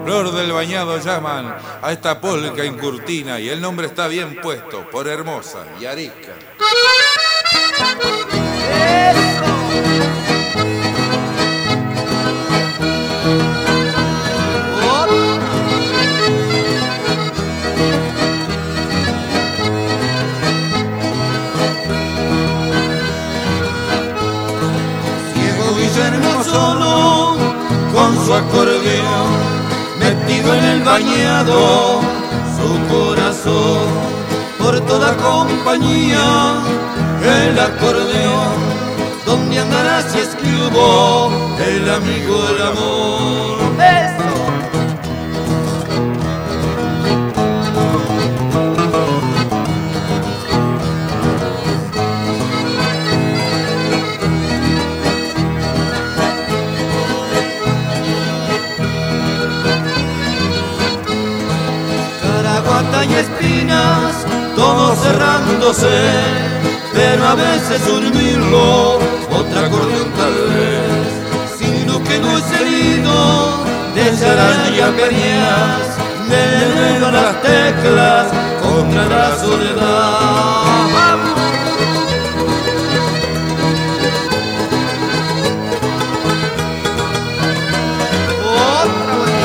Flor del Bañado llaman a esta polca en Curtina y el nombre está bien puesto por hermosa y arisca. Ciego Guillermo solo con su acordeón, metido en el bañado, su corazón, por toda compañía, el acordeón, donde andará si es que hubo el amigo del amor. ¡Eso! Caraguata y espinas, todo cerrándose, pero a veces un mirlo, otra acordeón tal vez. Si no quedó ese herido de Saraya Peñas, de dedo las teclas contra la soledad. ¡Vamos! Otra vez.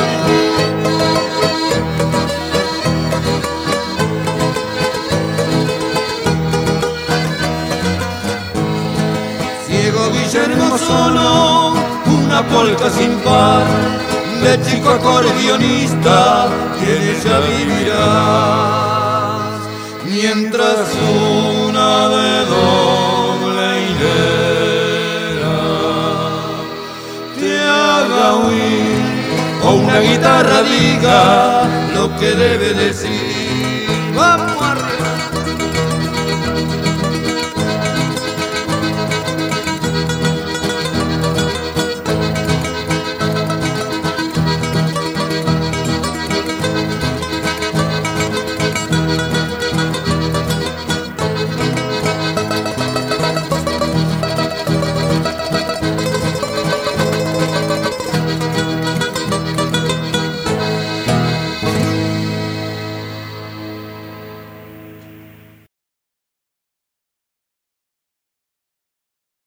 Ciego Guillermo solo, una polca sin par, de chico acordeonista, y en ella vivirás, mientras una de doble hilera te haga huir, o una guitarra diga lo que debe decir. ¡Vamos!